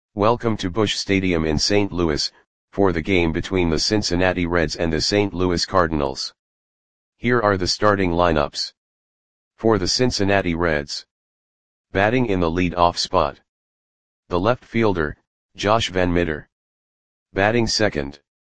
Welcome to Busch Stadium in St. Louis, for the game between the Cincinnati Reds and the St. Louis Cardinals. Here are the starting lineups. For the Cincinnati Reds. Batting in the lead-off spot. The left fielder, Josh VanMeter. Batting second.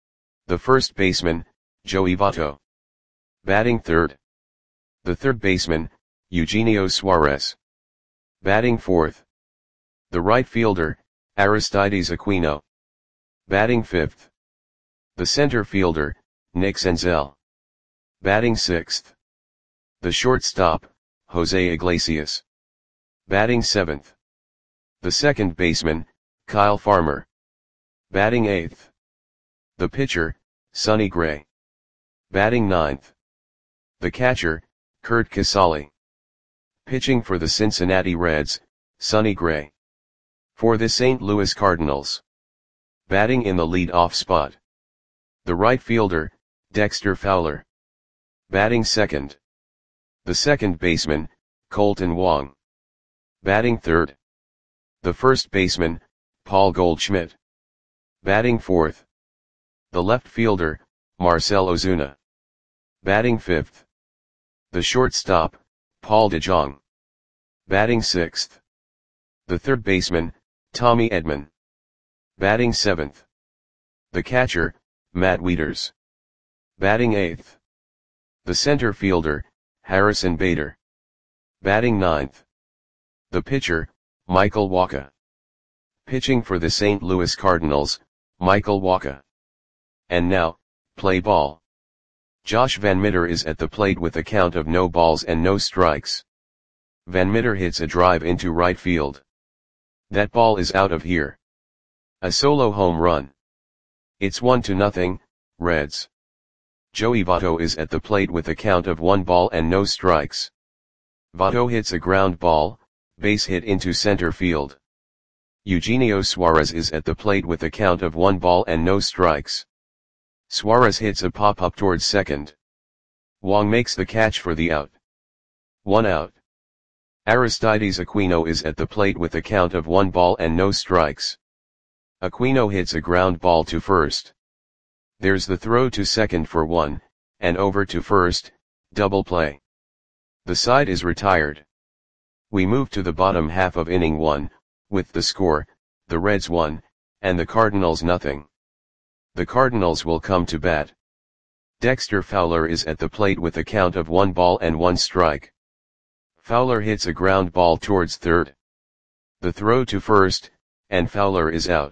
The first baseman, Joey Votto. Batting third. The third baseman, Eugenio Suarez. Batting fourth. The right fielder, Aristides Aquino. Batting fifth. The center fielder, Nick Senzel. Batting sixth. The shortstop, Jose Iglesias. Batting seventh. The second baseman, Kyle Farmer. Batting eighth. The pitcher, Sonny Gray. Batting ninth. The catcher, Curt Casali. Pitching for the Cincinnati Reds, Sonny Gray. For the St. Louis Cardinals. Batting in the lead-off spot. The right fielder, Dexter Fowler. Batting second. The second baseman, Kolten Wong. Batting third. The first baseman, Paul Goldschmidt. Batting fourth. The left fielder, Marcell Ozuna. Batting fifth. The shortstop, Paul DeJong. Batting sixth. The third baseman, Tommy Edman. Batting seventh. The catcher, Matt Wieters. Batting eighth. The center fielder, Harrison Bader. Batting ninth. The pitcher, Michael Wacha. Pitching for the St. Louis Cardinals, Michael Wacha. And now, play ball. Josh VanMeter is at the plate with a count of no balls and no strikes. VanMeter hits a drive into right field. That ball is out of here. A solo home run. It's 1-0, Reds. Joey Votto is at the plate with a count of 1 ball and no strikes. Votto hits a ground ball, base hit into center field. Eugenio Suarez is at the plate with a count of 1 ball and no strikes. Suarez hits a pop-up towards second. Wong makes the catch for the out. 1 out. Aristides Aquino is at the plate with a count of 1 ball and no strikes. Aquino hits a ground ball to first. There's the throw to second for 1, and over to first, double play. The side is retired. We move to the bottom half of inning 1, with the score, the Reds 1, and the Cardinals nothing. The Cardinals will come to bat. Dexter Fowler is at the plate with a count of 1 ball and 1 strike. Fowler hits a ground ball towards third. The throw to first, and Fowler is out.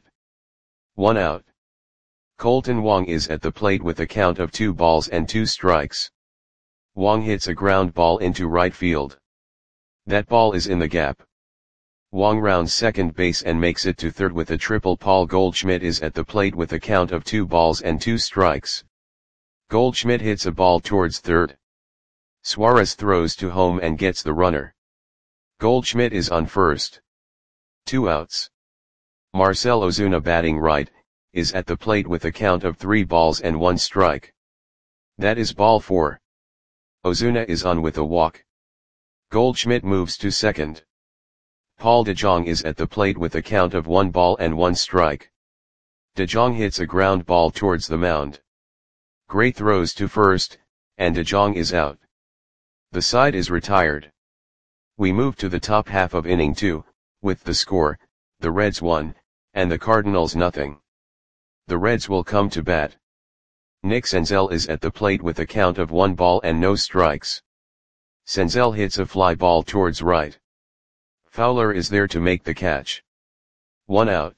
1 out. Kolten Wong is at the plate with a count of 2 balls and 2 strikes. Wong hits a ground ball into right field. That ball is in the gap. Wong rounds second base and makes it to third with a triple. Paul Goldschmidt is at the plate with a count of 2 balls and 2 strikes. Goldschmidt hits a ball towards third. Suarez throws to home and gets the runner. Goldschmidt is on first. 2 outs. Marcell Ozuna, batting right, is at the plate with a count of 3 balls and 1 strike. That is ball 4. Ozuna is on with a walk. Goldschmidt moves to second. Paul DeJong is at the plate with a count of 1 ball and 1 strike. DeJong hits a ground ball towards the mound. Gray throws to first, and DeJong is out. The side is retired. We move to the top half of inning 2, with the score, the Reds 1, and the Cardinals nothing. The Reds will come to bat. Nick Senzel is at the plate with a count of 1 ball and no strikes. Senzel hits a fly ball towards right. Fowler is there to make the catch. 1 out.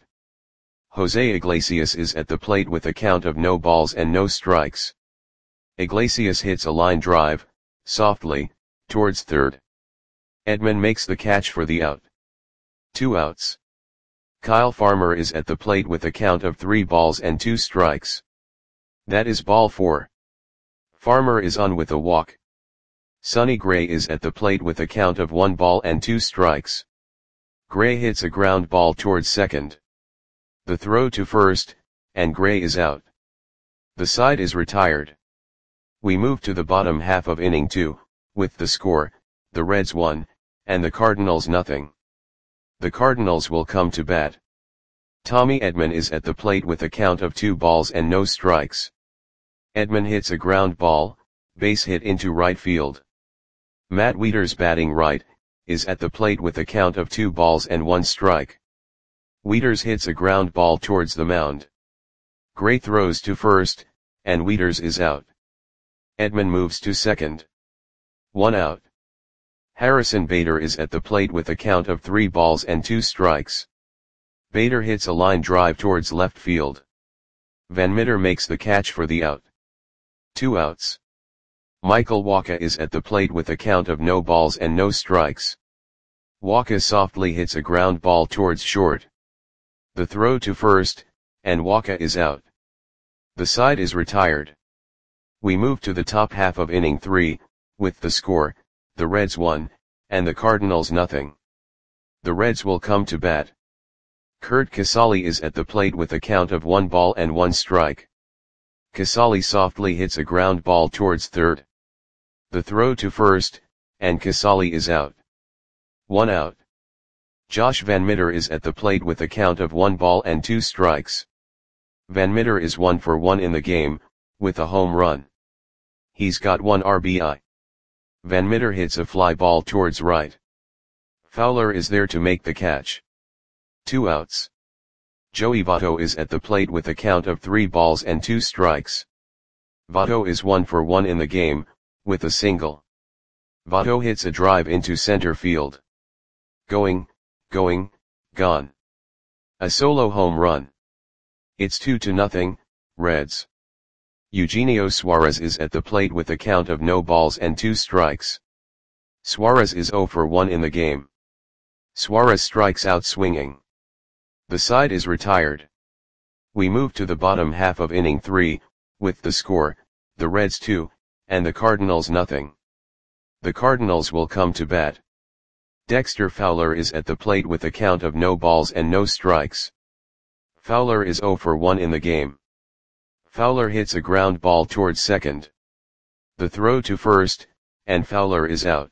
Jose Iglesias is at the plate with a count of no balls and no strikes. Iglesias hits a line drive, softly, towards third. Edman makes the catch for the out. 2 outs. Kyle Farmer is at the plate with a count of 3 balls and 2 strikes. That is ball 4. Farmer is on with a walk. Sonny Gray is at the plate with a count of 1 ball and 2 strikes. Gray hits a ground ball towards second. The throw to first, and Gray is out. The side is retired. We move to the bottom half of inning 2, with the score, the Reds 1, and the Cardinals nothing. The Cardinals will come to bat. Tommy Edman is at the plate with a count of 2 balls and no strikes. Edman hits a ground ball, base hit into right field. Matt Wieters, batting right, is at the plate with a count of 2 balls and 1 strike. Wieters hits a ground ball towards the mound. Gray throws to first, and Wieters is out. Edman moves to second. 1 out. Harrison Bader is at the plate with a count of 3 balls and 2 strikes. Bader hits a line drive towards left field. Van Meter makes the catch for the out. 2 outs. Michael Wacha is at the plate with a count of no balls and no strikes. Wacha softly hits a ground ball towards short. The throw to first, and Wacha is out. The side is retired. We move to the top half of inning 3, with the score, the Reds 1, and the Cardinals nothing. The Reds will come to bat. Curt Casali is at the plate with a count of 1 ball and 1 strike. Casali softly hits a ground ball towards third. The throw to first, and Casali is out. 1 out. Josh Van Meter is at the plate with a count of 1 ball and 2 strikes. Van Meter is 1 for 1 in the game, with a home run. He's got 1 RBI. Van Meter hits a fly ball towards right. Fowler is there to make the catch. 2 outs. Joey Votto is at the plate with a count of 3 balls and 2 strikes. Votto is 1 for 1 in the game, with a single. Votto hits a drive into center field. Going, gone. A solo home run. It's 2-0, Reds. Eugenio Suarez is at the plate with a count of no balls and 2 strikes. Suarez is 0 for 1 in the game. Suarez strikes out swinging. The side is retired. We move to the bottom half of inning 3, with the score, the Reds 2, and the Cardinals nothing. The Cardinals will come to bat. Dexter Fowler is at the plate with a count of no balls and no strikes. Fowler is 0 for 1 in the game. Fowler hits a ground ball towards second. The throw to first, and Fowler is out.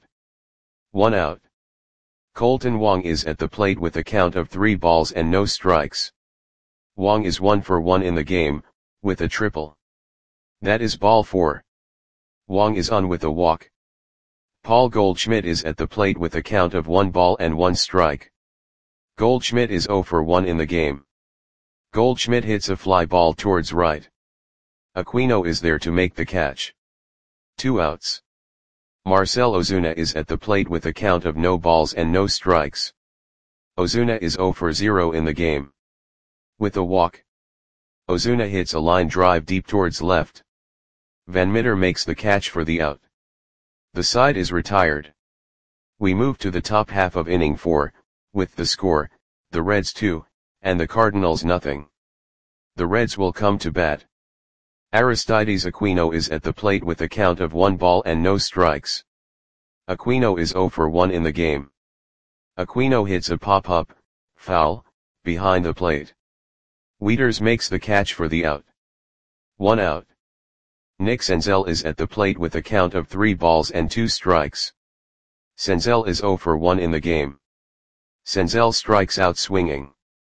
1 out. Colton Wong is at the plate with a count of 3 balls and no strikes. Wong is 1 for 1 in the game, with a triple. That is ball 4. Wong is on with a walk. Paul Goldschmidt is at the plate with a count of 1 ball and 1 strike. Goldschmidt is 0 for 1 in the game. Goldschmidt hits a fly ball towards right. Aquino is there to make the catch. 2 outs. Marcell Ozuna is at the plate with a count of no balls and no strikes. Ozuna is 0 for 0 in the game. With a walk. Ozuna hits a line drive deep towards left. Van Meter makes the catch for the out. The side is retired. We move to the top half of inning 4, with the score, the Reds 2, and the Cardinals nothing. The Reds will come to bat. Aristides Aquino is at the plate with a count of 1 ball and no strikes. Aquino is 0 for 1 in the game. Aquino hits a pop-up, foul, behind the plate. Wieters makes the catch for the out. 1 out. Nick Senzel is at the plate with a count of 3 balls and 2 strikes. Senzel is 0 for 1 in the game. Senzel strikes out swinging.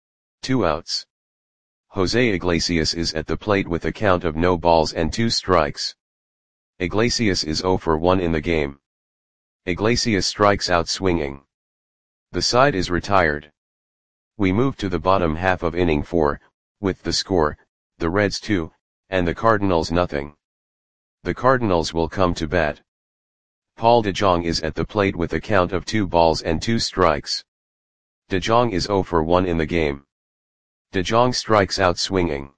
2 outs. Jose Iglesias is at the plate with a count of no balls and 2 strikes. Iglesias is 0 for 1 in the game. Iglesias strikes out swinging. The side is retired. We move to the bottom half of inning 4, with the score, the Reds 2, and the Cardinals nothing. The Cardinals will come to bat. Paul DeJong is at the plate with a count of 2 balls and 2 strikes. DeJong is 0 for 1 in the game. DeJong strikes out swinging.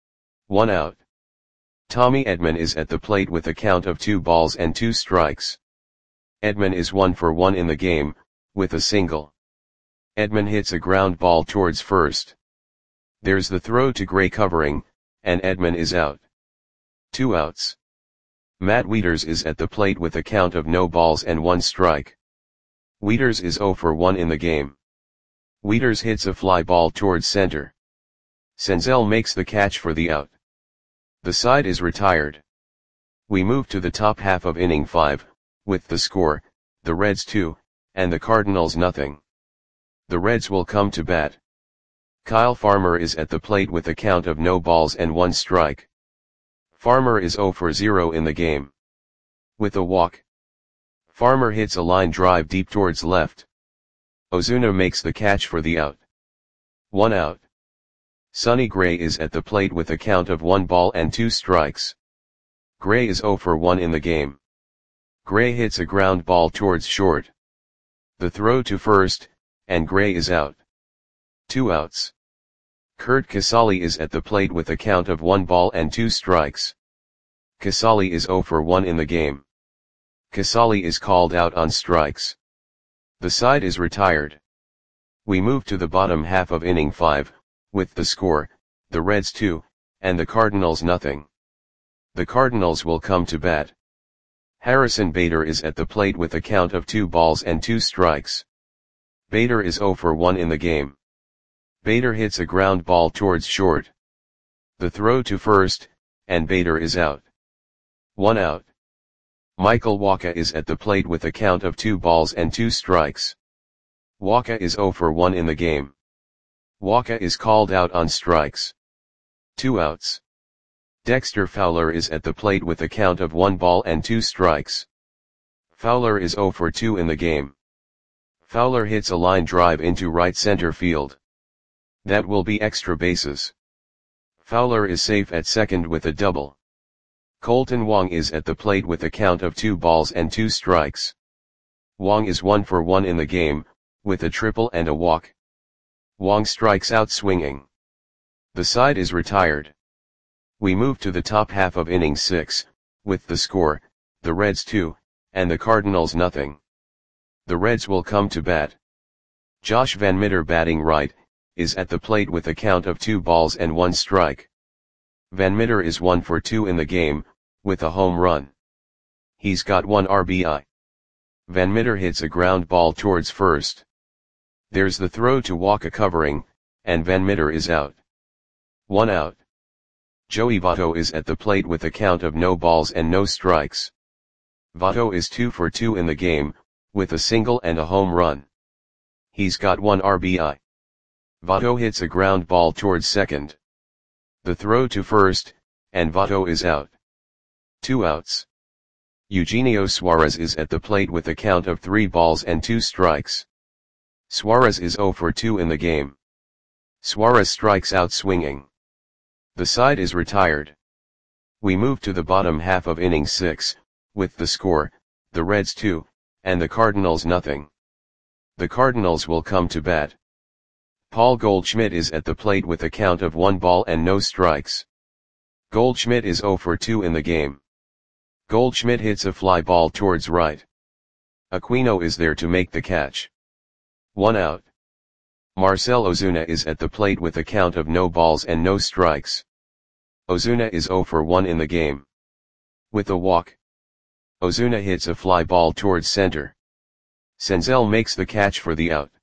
1 out. Tommy Edman is at the plate with a count of 2 balls and 2 strikes. Edman is 1 for 1 in the game, with a single. Edman hits a ground ball towards first. There's the throw to Gray covering, and Edman is out. 2 outs. Matt Wieters is at the plate with a count of no balls and 1 strike. Wieters is 0 for 1 in the game. Wieters hits a fly ball towards center. Senzel makes the catch for the out. The side is retired. We move to the top half of inning 5, with the score, the Reds 2, and the Cardinals nothing. The Reds will come to bat. Kyle Farmer is at the plate with a count of no balls and 1 strike. Farmer is 0 for 0 in the game. With a walk, Farmer hits a line drive deep towards left. Ozuna makes the catch for the out. 1 out. Sonny Gray is at the plate with a count of 1 ball and 2 strikes. Gray is 0 for 1 in the game. Gray hits a ground ball towards short. The throw to first, and Gray is out. 2 outs. Curt Casali is at the plate with a count of 1 ball and 2 strikes. Casali is 0 for 1 in the game. Casali is called out on strikes. The side is retired. We move to the bottom half of inning 5, with the score, the Reds 2, and the Cardinals nothing. The Cardinals will come to bat. Harrison Bader is at the plate with a count of 2 balls and 2 strikes. Bader is 0 for 1 in the game. Bader hits a ground ball towards short. The throw to first, and Bader is out. 1 out. Michael Wacha is at the plate with a count of 2 balls and 2 strikes. Wacha is 0 for 1 in the game. Wacha is called out on strikes. 2 outs. Dexter Fowler is at the plate with a count of 1 ball and 2 strikes. Fowler is 0 for 2 in the game. Fowler hits a line drive into right center field. That will be extra bases. Fowler is safe at second with a double. Colton Wong is at the plate with a count of 2 balls and 2 strikes. Wong is 1 for 1 in the game, with a triple and a walk. Wong strikes out swinging. The side is retired. We move to the top half of inning 6, with the score, the Reds 2, and the Cardinals nothing. The Reds will come to bat. Josh Van Meter batting right, is at the plate with a count of 2 balls and 1 strike. Van Meter is 1 for 2 in the game, with a home run. He's got 1 RBI. Van Meter hits a ground ball towards first. There's the throw to Wacha covering, and Van Meter is out. 1 out. Joey Votto is at the plate with a count of no balls and no strikes. Votto is 2 for 2 in the game, with a single and a home run. He's got 1 RBI. Votto hits a ground ball towards second. The throw to first, and Votto is out. 2 outs. Eugenio Suarez is at the plate with a count of 3 balls and 2 strikes. Suarez is 0 for 2 in the game. Suarez strikes out swinging. The side is retired. We move to the bottom half of inning 6, with the score, the Reds 2, and the Cardinals nothing. The Cardinals will come to bat. Paul Goldschmidt is at the plate with a count of 1 ball and no strikes. Goldschmidt is 0 for 2 in the game. Goldschmidt hits a fly ball towards right. Aquino is there to make the catch. 1 out. Marcell Ozuna is at the plate with a count of no balls and no strikes. Ozuna is 0 for 1 in the game. With a walk, Ozuna hits a fly ball towards center. Senzel makes the catch for the out.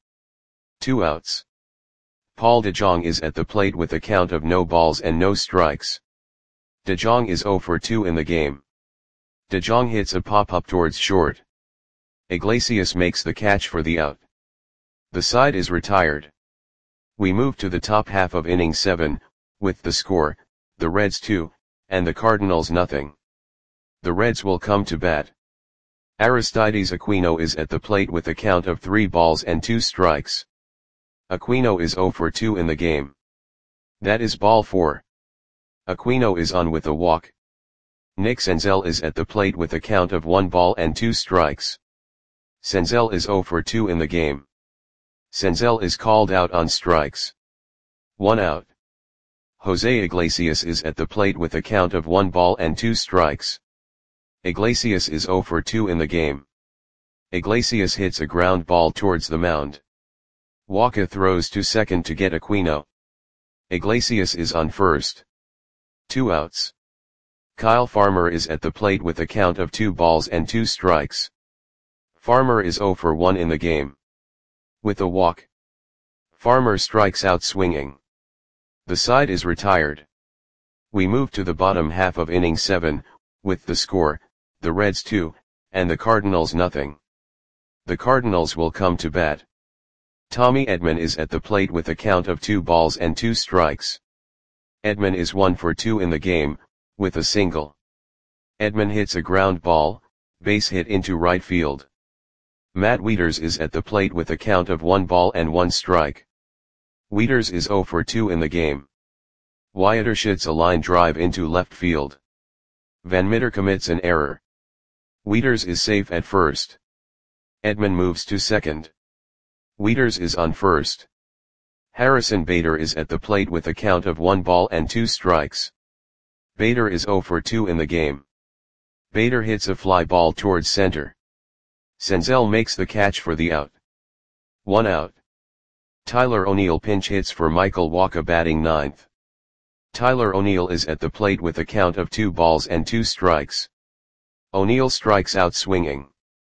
2 outs. Paul DeJong is at the plate with a count of no balls and no strikes. DeJong is 0 for 2 in the game. DeJong hits a pop-up towards short. Iglesias makes the catch for the out. The side is retired. We move to the top half of inning 7, with the score, the Reds 2, and the Cardinals nothing. The Reds will come to bat. Aristides Aquino is at the plate with a count of 3 balls and 2 strikes. Aquino is 0 for 2 in the game. That is ball 4. Aquino is on with a walk. Nick Senzel is at the plate with a count of 1 ball and 2 strikes. Senzel is 0 for 2 in the game. Senzel is called out on strikes. 1 out. Jose Iglesias is at the plate with a count of 1 ball and 2 strikes. Iglesias is 0 for 2 in the game. Iglesias hits a ground ball towards the mound. Wacha throws to second to get Aquino. Iglesias is on first. 2 outs. Kyle Farmer is at the plate with a count of 2 balls and 2 strikes. Farmer is 0 for 1 in the game. With a walk, Farmer strikes out swinging. The side is retired. We move to the bottom half of inning 7, with the score, the Reds 2, and the Cardinals nothing. The Cardinals will come to bat. Tommy Edman is at the plate with a count of 2 balls and 2 strikes. Edman is 1 for 2 in the game, with a single. Edman hits a ground ball, base hit into right field. Matt Wieters is at the plate with a count of 1 ball and 1 strike. Wieters is 0 for 2 in the game. Wieters shoots a line drive into left field. Van Meter commits an error. Wieters is safe at first. Edman moves to second. Wieters is on first. Harrison Bader is at the plate with a count of 1 ball and 2 strikes. Bader is 0 for 2 in the game. Bader hits a fly ball towards center. Senzel makes the catch for the out. 1 out. Tyler O'Neill pinch hits for Michael Wacha batting ninth. Tyler O'Neill is at the plate with a count of 2 balls and 2 strikes. O'Neill strikes out swinging.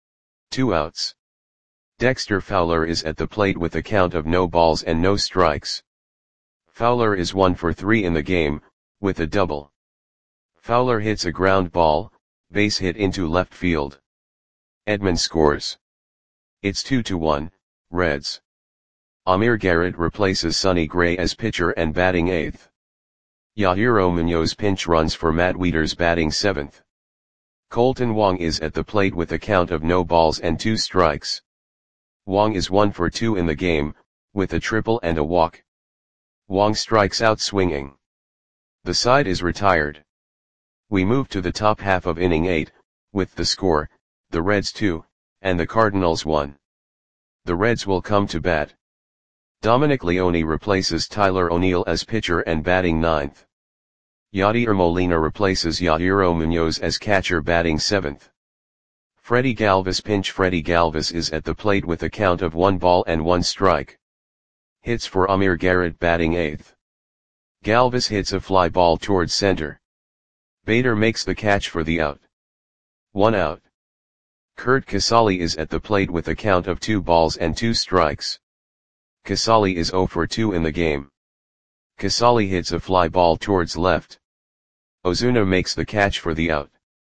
2 outs. Dexter Fowler is at the plate with a count of no balls and no strikes. Fowler is 1 for 3 in the game, with a double. Fowler hits a ground ball, base hit into left field. Edman scores. It's 2-1, Reds. Amir Garrett replaces Sonny Gray as pitcher and batting 8th. Yajiro Munoz pinch runs for Matt Wieters batting 7th. Colton Wong is at the plate with a count of no balls and 2 strikes. Wong is 1 for 2 in the game, with a triple and a walk. Wong strikes out swinging. The side is retired. We move to the top half of inning 8, with the score, the Reds 2, and the Cardinals 1. The Reds will come to bat. Dominic Leone replaces Tyler O'Neill as pitcher and batting 9th. Yadier Molina replaces Yajiro Munoz as catcher batting 7th. Freddie Galvis pinch Freddie Galvis is at the plate with a count of 1 ball and 1 strike. Hits for Amir Garrett batting 8th. Galvis hits a fly ball towards center. Bader makes the catch for the out. 1 out. Kurt Casali is at the plate with a count of 2 balls and 2 strikes. Casali is 0 for 2 in the game. Casali hits a fly ball towards left. Ozuna makes the catch for the out.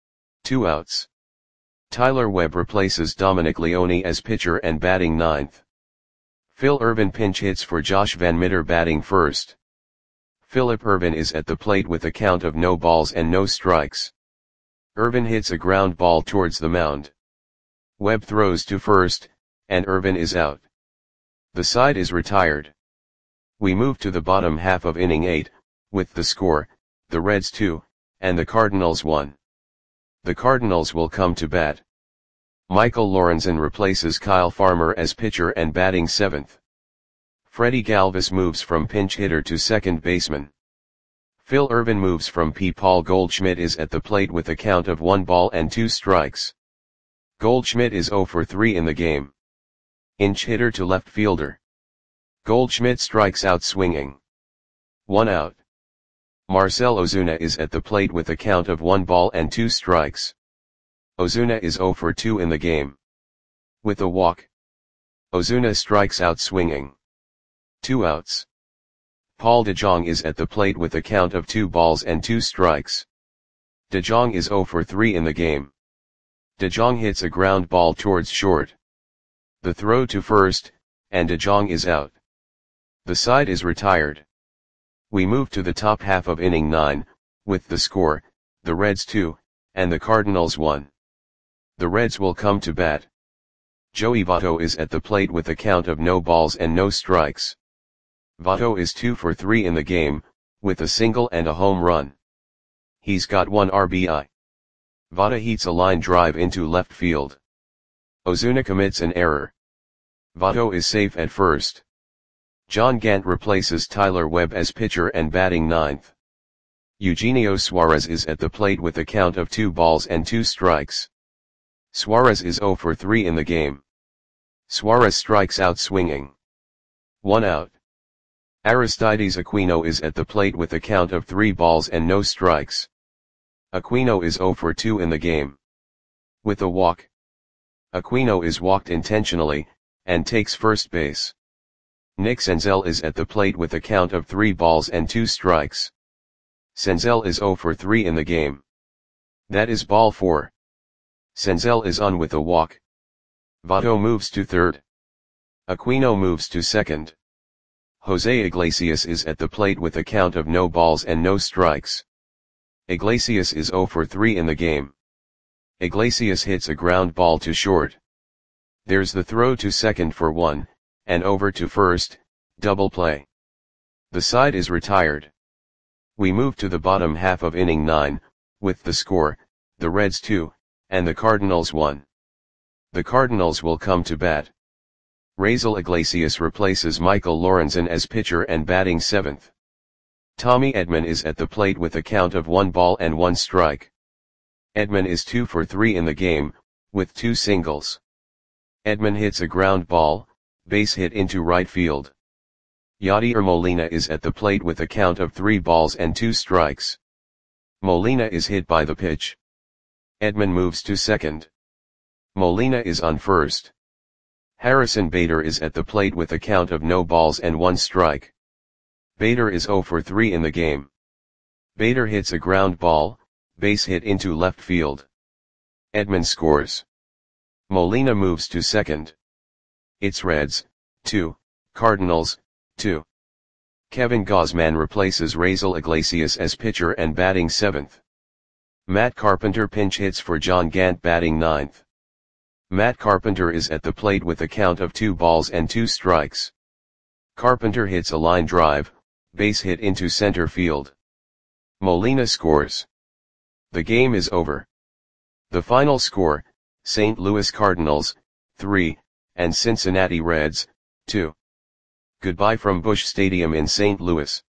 2 outs. Tyler Webb replaces Dominic Leone as pitcher and batting 9th. Phil Ervin pinch hits for Josh Van Meter batting 1st. Philip Ervin is at the plate with a count of no balls and no strikes. Ervin hits a ground ball towards the mound. Webb throws to first, and Ervin is out. The side is retired. We move to the bottom half of inning 8, with the score, the Reds 2, and the Cardinals 1. The Cardinals will come to bat. Michael Lorenzen replaces Kyle Farmer as pitcher and batting 7th. Freddie Galvis moves from pinch hitter to second baseman. Phil Ervin moves from P. Paul Goldschmidt is at the plate with a count of 1 ball and 2 strikes. Goldschmidt is 0 for 3 in the game. Inch hitter to left fielder. Goldschmidt strikes out swinging. 1 out. Marcell Ozuna is at the plate with a count of 1 ball and 2 strikes. Ozuna is 0 for 2 in the game. With a walk. Ozuna strikes out swinging. 2 outs. Paul DeJong is at the plate with a count of 2 balls and 2 strikes. DeJong is 0 for 3 in the game. DeJong hits a ground ball towards short. The throw to first, and DeJong is out. The side is retired. We move to the top half of inning 9, with the score, the Reds 2, and the Cardinals 1. The Reds will come to bat. Joey Votto is at the plate with a count of no balls and no strikes. Votto is 2 for 3 in the game, with a single and a home run. He's got 1 RBI. Votto heats a line drive into left field. Ozuna commits an error. Votto is safe at first. John Gant replaces Tyler Webb as pitcher and batting 9th. Eugenio Suarez is at the plate with a count of 2 balls and 2 strikes. Suarez is 0 for 3 in the game. Suarez strikes out swinging. 1 out. Aristides Aquino is at the plate with a count of 3 balls and no strikes. Aquino is 0 for 2 in the game. With a walk. Aquino is walked intentionally, and takes first base. Nick Senzel is at the plate with a count of 3 balls and 2 strikes. Senzel is 0 for 3 in the game. That is ball 4. Senzel is on with a walk. Votto moves to third. Aquino moves to second. Jose Iglesias is at the plate with a count of no balls and no strikes. Iglesias is 0 for 3 in the game. Iglesias hits a ground ball to short. There's the throw to second for 1, and over to first, double play. The side is retired. We move to the bottom half of inning 9, with the score, the Reds 2, and the Cardinals 1. The Cardinals will come to bat. Raisel Iglesias replaces Michael Lorenzen as pitcher and batting 7th. Tommy Edman is at the plate with a count of 1 ball and 1 strike. Edman is 2 for 3 in the game, with 2 singles. Edman hits a ground ball, base hit into right field. Yadier Molina is at the plate with a count of 3 balls and 2 strikes. Molina is hit by the pitch. Edman moves to second. Molina is on first. Harrison Bader is at the plate with a count of no balls and 1 strike. Bader is 0 for 3 in the game. Bader hits a ground ball, base hit into left field. Edman scores. Molina moves to second. It's Reds, 2, Cardinals, 2. Kevin Gausman replaces Raisel Iglesias as pitcher and batting 7th. Matt Carpenter pinch hits for John Gant batting 9th. Matt Carpenter is at the plate with a count of 2 balls and 2 strikes. Carpenter hits a line drive, base hit into center field. Molina scores. The game is over. The final score, St. Louis Cardinals, 3, and Cincinnati Reds, 2. Goodbye from Busch Stadium in St. Louis.